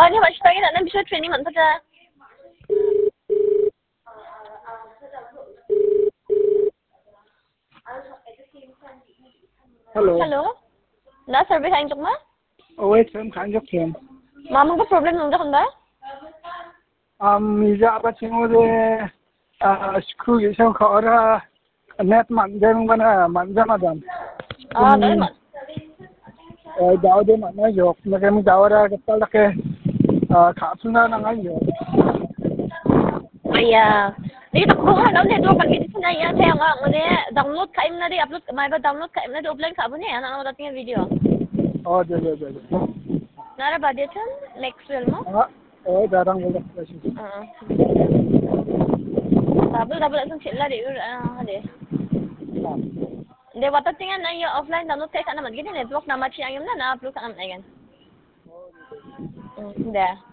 Bani başta gelen bir şey training mantıca. Hello. Hello. Na survey kain tuk ma? Wait, I'm kind of him. Mamang ko problem nung dakon ba? Mija apa chingo de screw isang khora net man dem bana man jama dam. Ah, dahil man. Daw de man na yok, magam dawara kapal ke kapsuna na ngayo. Aya. Di tak ko halaw ne do pag ito na yan kaya nga ngone download ka im na di upload may ba download ka im na di offline ka ne ana ang dating video. Oh, de. Nara ba dito? Maxwell mo? Darang bola. Ah. Double ang sila di hali. De watat tingan na yung offline download kaya ka naman gini network na match ang yung na upload ka naman ayan. Hindi.